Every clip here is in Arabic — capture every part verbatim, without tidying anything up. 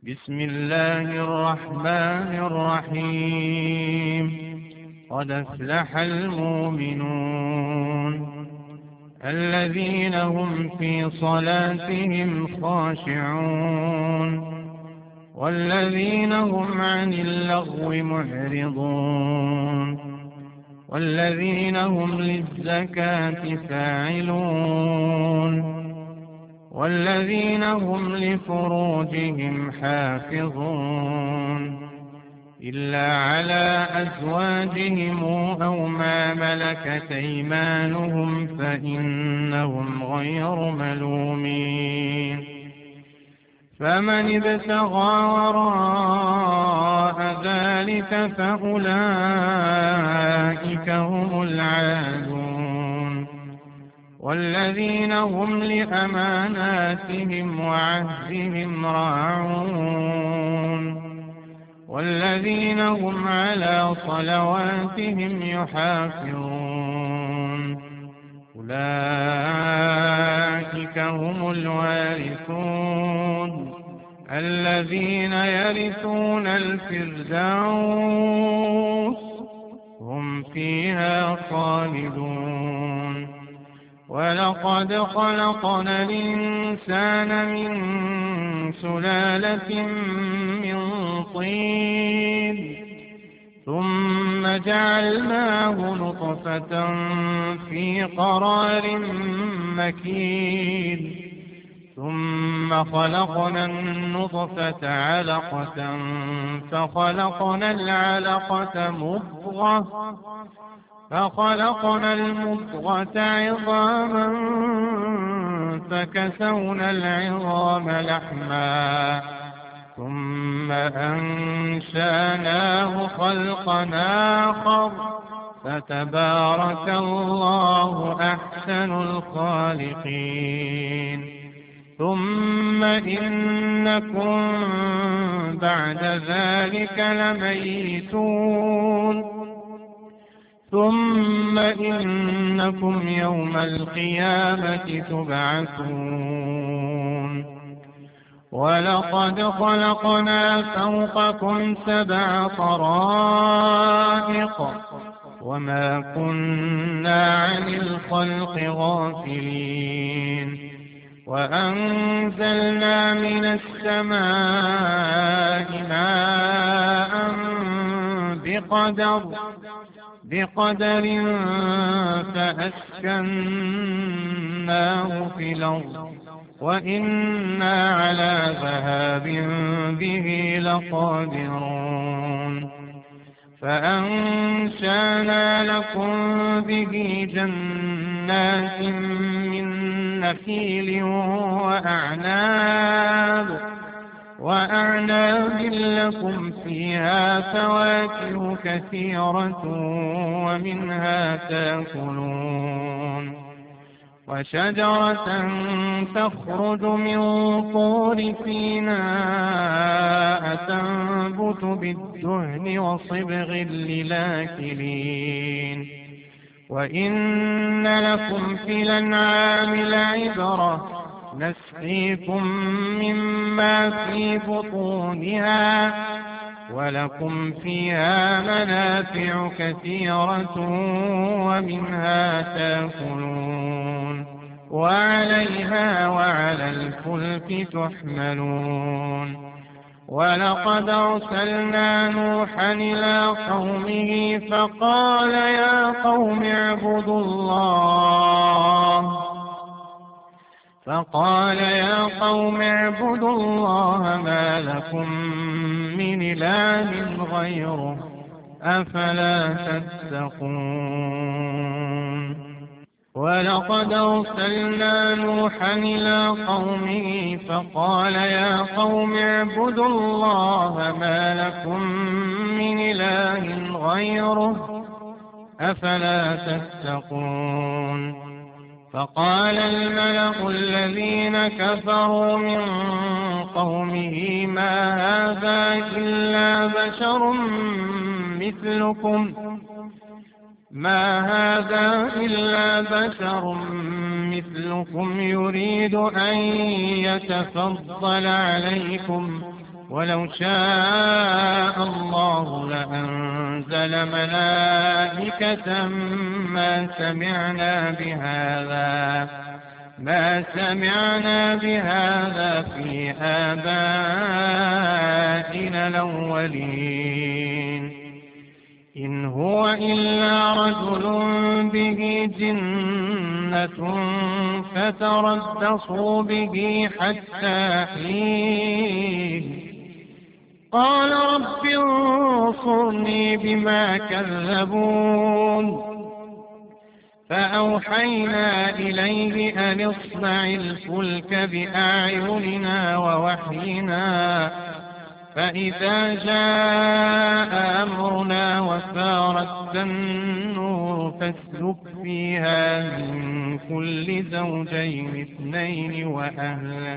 بسم الله الرحمن الرحيم. قد أفلح المؤمنون الذين هم في صلاتهم خاشعون والذين هم عن اللغو معرضون والذين هم للزكاة فاعلون والذين هم لفروجهم حافظون إلا على أزواجهم أو ما ملكت أيمانهم فإنهم غير ملومين. فمن ابتغى وراء ذلك فأولئك هم العادون والذين هم لأماناتهم وعهدهم راعون والذين هم على صلواتهم يحافظون أولئك هم الوارثون الذين يرثون الفردوس هم فيها خالدون. ولقد خلقنا الإنسان من سلالة من طين ثم جعلناه نطفة في قرار مكين ثم خلقنا النطفة علقة فخلقنا العلقة مضغة فخلقنا المضغة عظاما فكسونا العظام لحما ثم أنشأناه خلقا آخر فتبارك الله أحسن الخالقين. ثم إنكم بعد ذلك لميتون ثم إنكم يوم القيامة تبعثون. ولقد خلقنا فوقكم سبع طرائق وما كنا عن الخلق غافلين وأنزلنا من السماء ماء بقدر بقدر فأسكناه في الأرض وإنا على ذهاب به لقادرون. فأنشأنا لكم به جنات من نخيل وأعناب وأعناب لكم فيها فواكه كثيرة ومنها تأكلون وشجرة تخرج من طور سيناء تنبت بالدهن وصبغ للآكلين وإن لكم في الأنعام لعبرة نسقيكم مما في بطونها ولكم فيها منافع كثيرة ومنها تأكلون وعليها وعلى الفلك تحملون. ولقد أرسلنا نوحا إلى قومه فقال يا قوم اعبدوا الله فقال يا قوم اعبدوا الله ما لكم من إله غيره أفلا تتقون. ولقد أرسلنا نوحا إلى قومه فقال يا قوم اعبدوا الله ما لكم من إله غيره أفلا تتقون. فقال الملأ الذين كفروا من قومه ما هذا إلا بشر مثلكم ما هذا إلا بشر مثلكم يريد أن يتفضل عليكم ولو شاء الله لأنزل ملائكة ما سمعنا بهذا ما سمعنا بهذا في آبائنا الأولين إن هو إلا رجل به جنة فتربصوا به حتى حين قال رب انصرني بما كذبون فأوحينا إليه أن اصنع الفلك بأعيننا ووحينا فإذا جاء أمرنا وفارت النور فاسلك فيها من كل زوجين اثنين وأهلك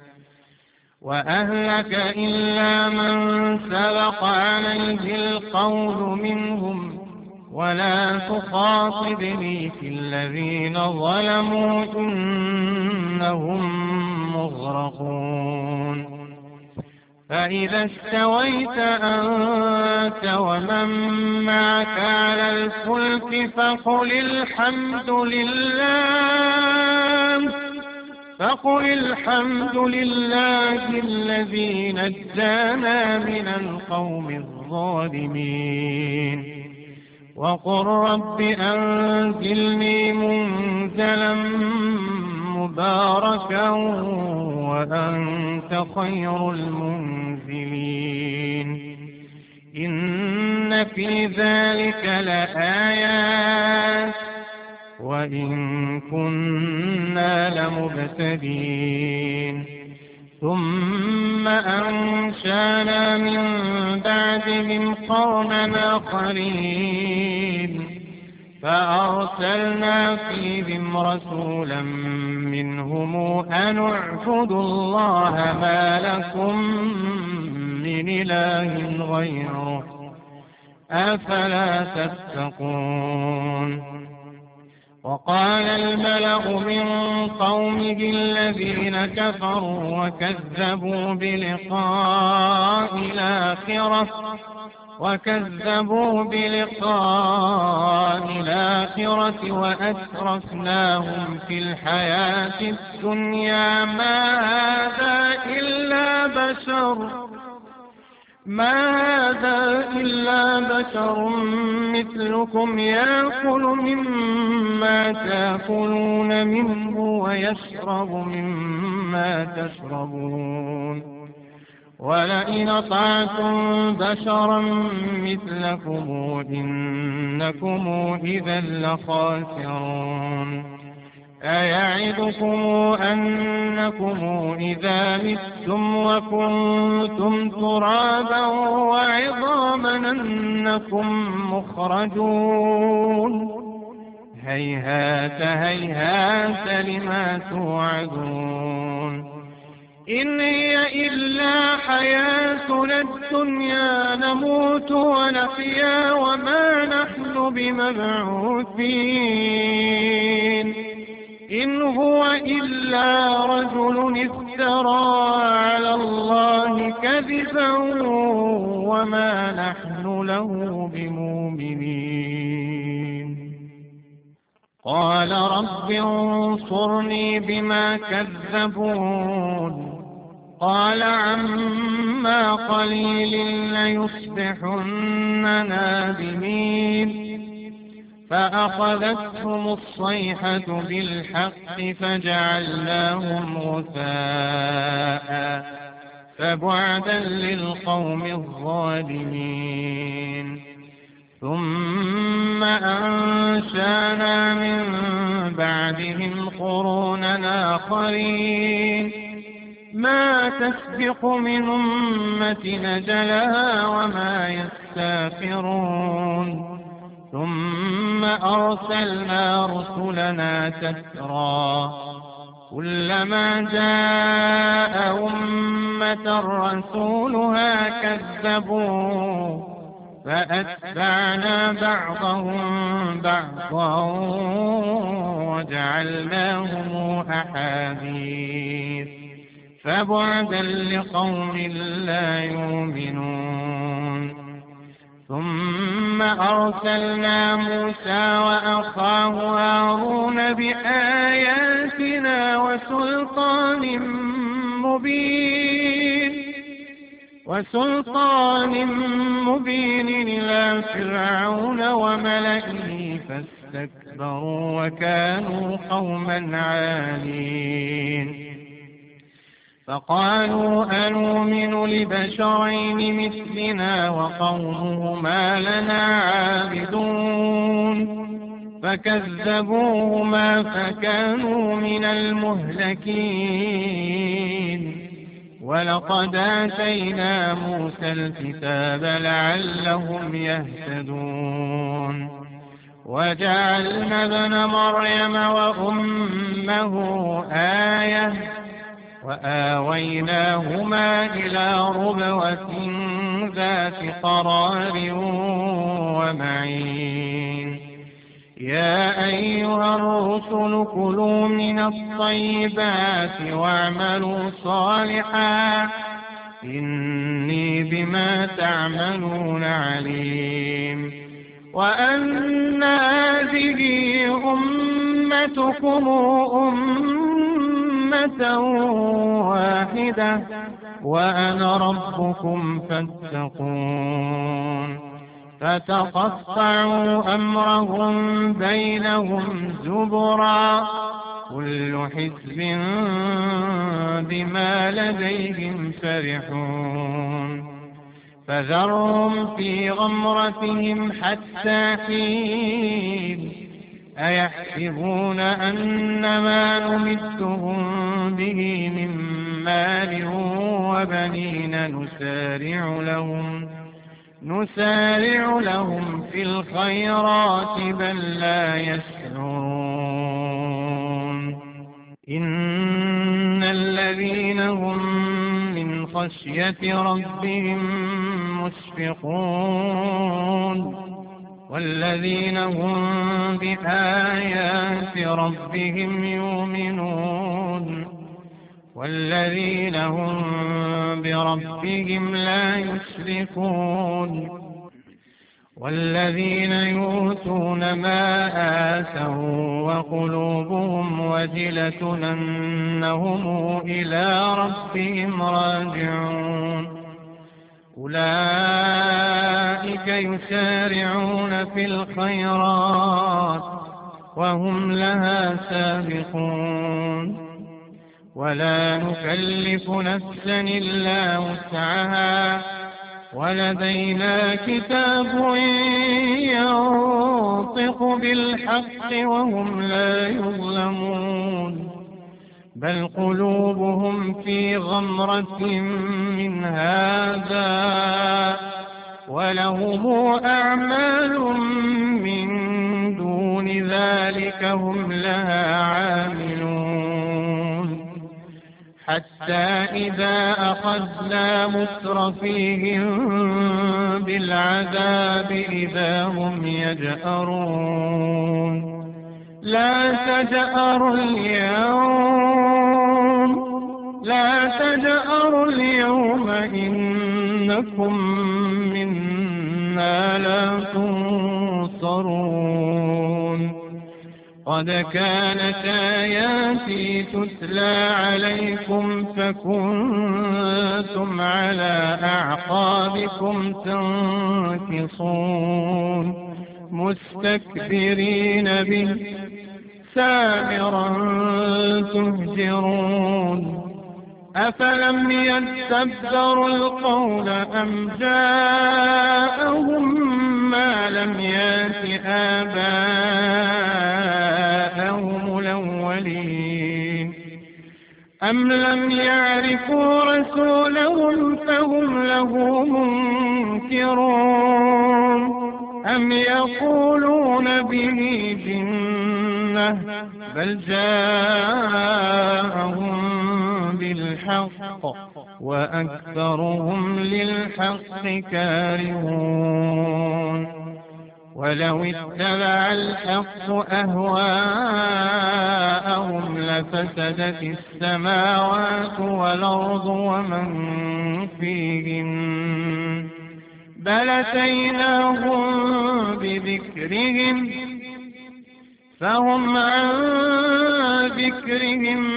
وأهلك إلا من سبق عليه القول منهم ولا تخاطبني في الذين ظلموا إنهم مغرقون فإذا استويت أنت ومن معك على الفلك فقل الحمد لله فقل الحمد لله الذي نجانا من القوم الظالمين وقل رب أنزلني منزلا مباركا وأنت خير المنزلين إن في ذلك لآيات وإن كنا لمبتلين ثم أنشأنا من بعدهم قرنا آخرين فأرسلنا فيهم رسولا منهم أن اعبدوا الله ما لكم من إله غيره أفلا تتقون وقال الملأ من قومه الذين كفروا وكذبوا بلقاء الآخرة وكذبوا بلقاء الآخرة وأترفناهم في الحياة الدنيا ما هذا إلا بشر ما هذا إلا بشر مثلكم يأكل مما تأكلون منه ويشرب مما تشربون ولئن أطعتم بشرا مثلكم إنكم إذا لخاسرون أيعدكم أنكم إذا متم وكنتم ترابا وعظاما أنكم مخرجون هيهات هيهات لما توعدون إن هي إلا حياتنا الدنيا نموت ونحيا وما نحن بمبعوثين إن هو إلا رجل افترى على الله كذبا وما نحن له بمؤمنين قال رب انصرني بما كذبون قال عما قليل ليصبحن نادمين فأخذتهم الصيحة بالحق فجعلناهم غثاء فبعدا للقوم الظالمين ثم أنشأنا من بعدهم قرونا آخرين ما تسبق من أمة أجلها وما يستأخرون ثم أرسلنا رسلنا تترى كلما جاء أمة رسولها كذبوا فأتبعنا بعضهم بعضا وجعلناهم أحاديث فبعدا لقوم لا يؤمنون. ثم أرسلنا موسى وأخاه هارون بآياتنا وسلطان مبين وسلطان مبين إلى فرعون وملئه فاستكبروا وكانوا قوما عالين. فقالوا أنؤمن لبشرين مثلنا وقومهما لنا عابدون فكذبوهما فكانوا من المهلكين. ولقد آتينا موسى الكتاب لعلهم يهتدون. وجعلنا ابن مريم وأمه آية وآويناهما إلى ربوة ذات قرار ومعين. يا أيها الرسل كلوا من الطيبات واعملوا صالحا إني بما تعملون عليم. وأن هذه أمتكم أمة واحدة وأنا ربكم فاتقون. فتقطعوا أمرهم بينهم زبرا كل حزب بما لديهم فرحون. فذرهم في غمرتهم حتى حين. أيحسبون أن ما نمدهم به من مال وبنين نسارع لهم نسارع لهم في الخيرات بل لا يشعرون. إن الذين هم من خشية ربهم مشفقون والذين هم بآيات ربهم يؤمنون والذين هم بربهم لا يشركون والذين يؤتون ما آتوا وقلوبهم وجلة أنهم إلى ربهم راجعون. أولئك يسارعون في الخيرات وهم لها سابقون. ولا نكلف نفسا إلا وسعها ولدينا كتاب ينطق بالحق وهم لا يظلمون. بل قلوبهم في غمرة من هذا ولهم أعمال من دون ذلك هم لها عاملون. حتى إذا أخذنا مترفيهم بالعذاب إذا هم يجأرون. لا تجأروا اليوم لا تجأروا اليوم إنكم منا لا تنصرون. قد كانت آياتي تتلى عليكم فكنتم على أعقابكم تنكصون مستكبرين به سامرا تهجرون. أفلم يدبروا القول أم جاءهم ما لم يأت آباءهم الأولين أم لم يعرفوا رسولهم فهم له منكرون أم يقولون به جنة بل جاءهم بالحق وأكثرهم للحق كارهون. ولو اتبع الحق أهواءهم لفسدت السماوات والأرض ومن فيهن بل أتيناهم بذكرهم فهم عن ذكرهم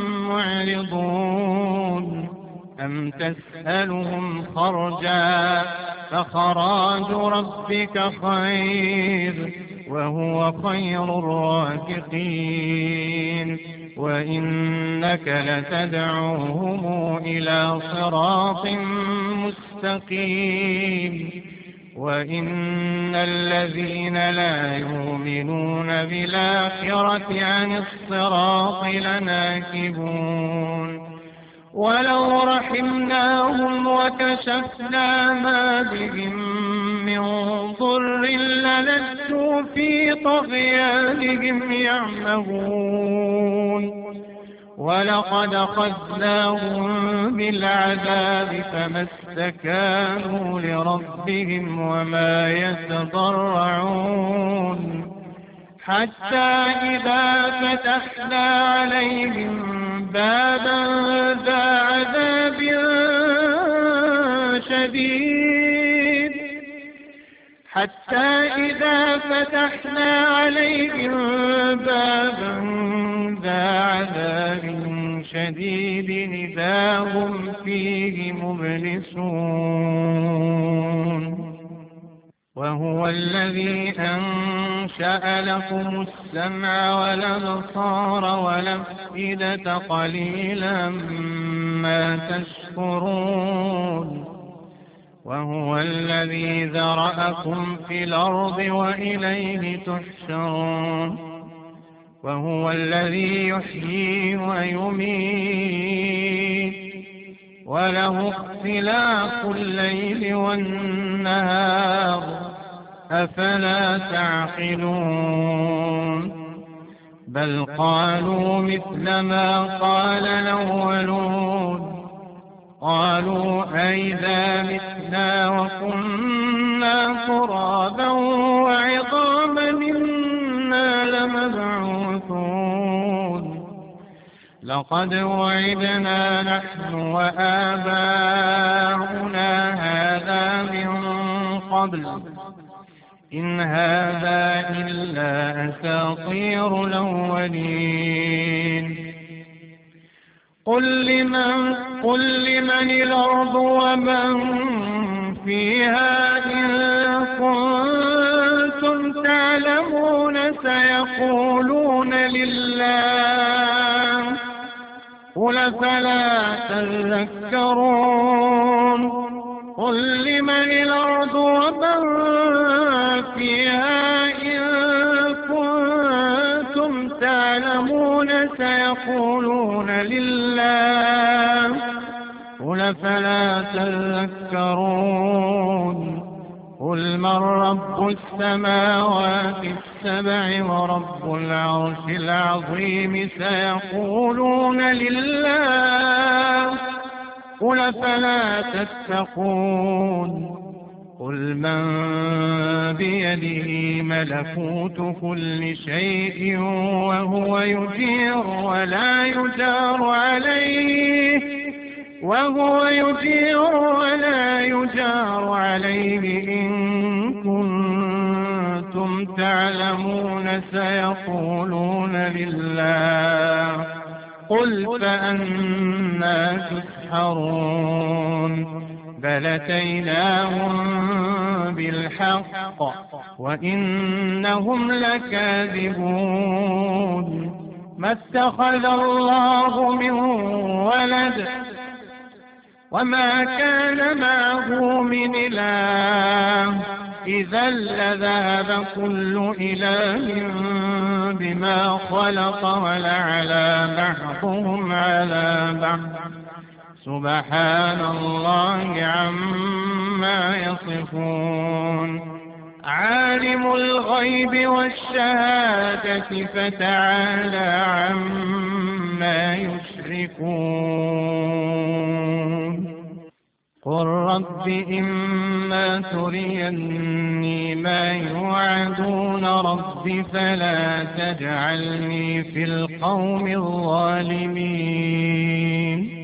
معرضون أم تسألهم خرجا فخراج ربك خير وهو خير الرازقين وإنك لتدعوهم إلى صراط مستقيم وإن الذين لا يؤمنون بالآخرة عن الصراط لناكبون ولو رحمناهم وكشفنا ما بهم من ضر للجوا في طغيانهم يعمهون ولقد أخذناهم بالعذاب فما استكانوا لربهم وما يتضرعون حتى إذا فتحنا عليهم بابا ذا عذاب شديد حتى إذا فتحنا عليهم بابا ذا عذاب شديد إذا هم فيه مبلسون وهو الذي أنشأ لكم السمع والأبصار والأفئدة قليلا ما تشكرون وهو الذي ذرأكم في الأرض وإليه تحشرون وهو الذي يحيي ويميت وله اختلاف الليل والنهار أفلا تعقلون بل قالوا مثل ما قال الأولون قالوا أئذا متنا وكنا ترابا وعظاما إنا لمبعوثون لقد وعدنا نحن وآباؤنا هذا من قبل إن هذا إلا أساطير الأولين قل لمن, قل لمن الأرض ومن فيها إن كنتم تعلمون سيقولون لله قل فلا تذكرون قل لمن الأرض ومن فيها إن كنتم تعلمون سيقولون لله قل فلا تذكرون قل من رب السماوات السبع ورب العرش العظيم سيقولون لله قل فلا تتقون قل من بيده ملكوت كل شيء وهو يجير ولا يجار عليه وهو يجير ولا يجار عليه إن كنتم تعلمون سيقولون لله قل فأنى تسحرون بل أتيناهم بالحق وإنهم لكاذبون ما اتخذ الله من ولد وما كان معه من إله إذا لذهب كل إله بما خلق ولعلى بعضهم على بعض سبحان الله عما يصفون عالم الغيب والشهادة فتعالى عما يشركون قل رب إما تريني ما يوعدون رب فلا تجعلني في القوم الظالمين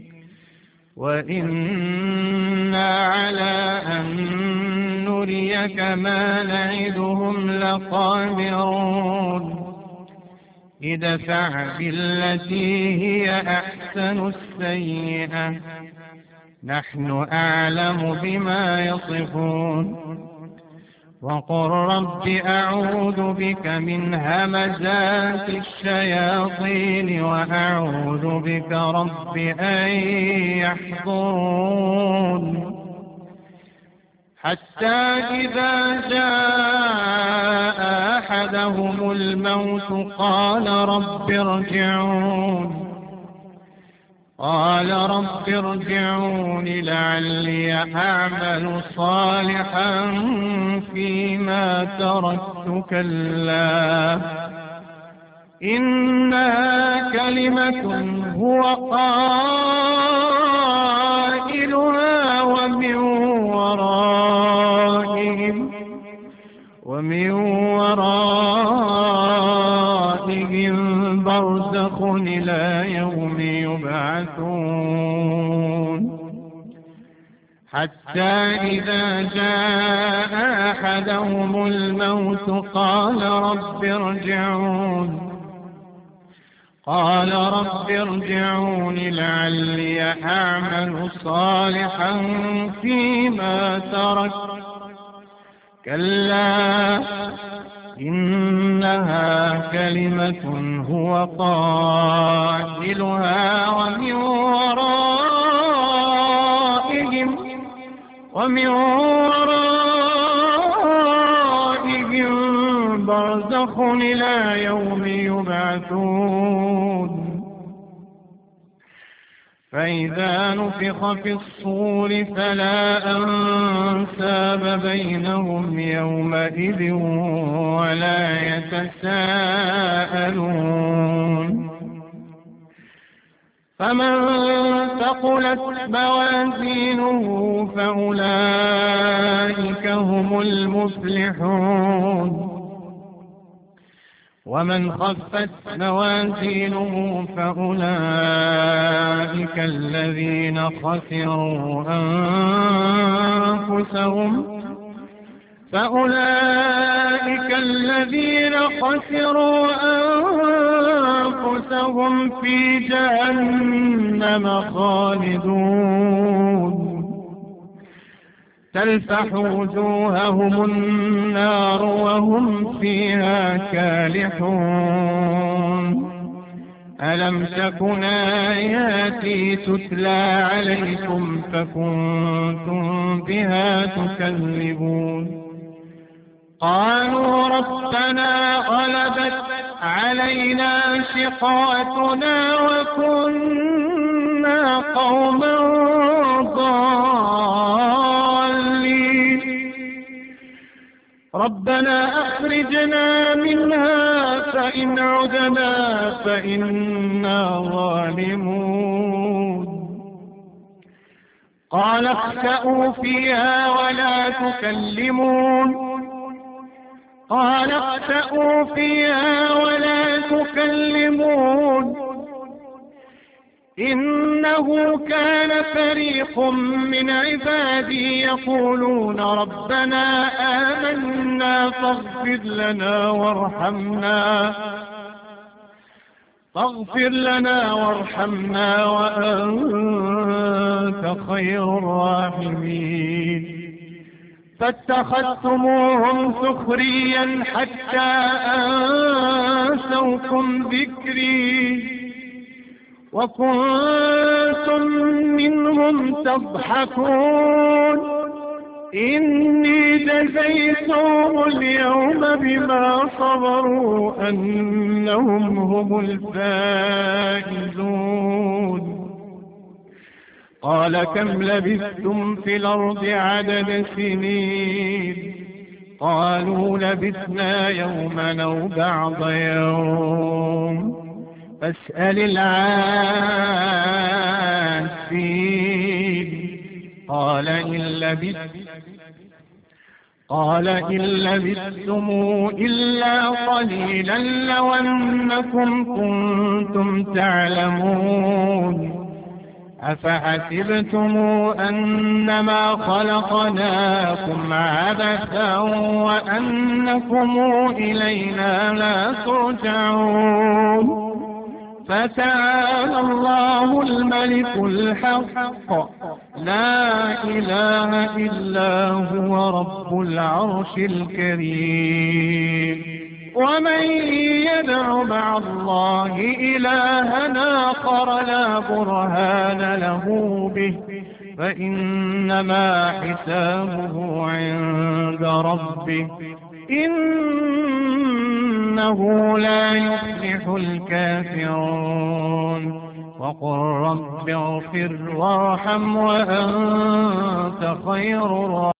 وإنا على أن نريك ما نعدهم لقادرون ادفع بالتي هي أحسن السيئة نحن أعلم بما يصفون وقل رب أعوذ بك من همزات الشياطين وأعوذ بك رب أن يحضرون حتى إذا جاء أحدهم الموت قال رب ارجعون قال رب ارجعون لعلي أعمل صالحا فيما تركت كلا إنها كلمة هو قائلها ومن ورائهم ومن ورائهم برزخ إلى يوم يبعثون حتى إذا جاء أحدهم الموت قال رب ارجعون قال رب ارجعون لعلي أعمل صالحا فيما تركت كلا إنها كلمة هو قائلها ومن ورائهم ومن ورائهم برزخ إلى يوم يبعثون فإذا نفخ في الصور فلا أنساب بينهم يومئذ ولا يتساءلون فمن ثقلت موازينه فأولئك هم المفلحون ومن خفت موازينه فأولئك الذين خسروا أنفسهم فأولئك الذين خسروا أنفسهم في جهنم خالدون تلفح وجوههم النار وهم فيها كالحون ألم تكن آياتي تتلى عليكم فكنتم بها تكذبون قالوا ربنا غلبت علينا شقوتنا وكنا قوما ضالين ربنا أخرجنا منها فإن عدنا فإنا ظالمون قال اخسأوا فيها ولا تكلمون قال اخسأوا فيها ولا تكلمون إنه كان فريق من عبادي يقولون ربنا آمنا فاغفر لنا وارحمنا فاغفر لنا وارحمنا وأنت خير الراحمين فاتخذتموهم سخريا حتى أنسوكم ذكري وكنتم منهم تضحكون إني جزيتهم اليوم بما صبروا أنهم هم الفائزون قال كم لبثتم في الأرض عدد سنين قالوا لبثنا يوما أو بعض يوم فاسأل العادين قال إن لبثت قال إن لبثتم إلا قليلا لو أنكم كنتم تعلمون أفحسبتم أنما خلقناكم عبثا وأنكم إلينا لا ترجعون فتعالى الله الملك الحق لا إله إلا هو رب العرش الكريم ومن يدع مع الله إلها آخر لا برهان له به فإنما حسابه عند ربه إنه لا يفلح الكافرون وقل رب اغفر وارحم وأنت خير الراحمين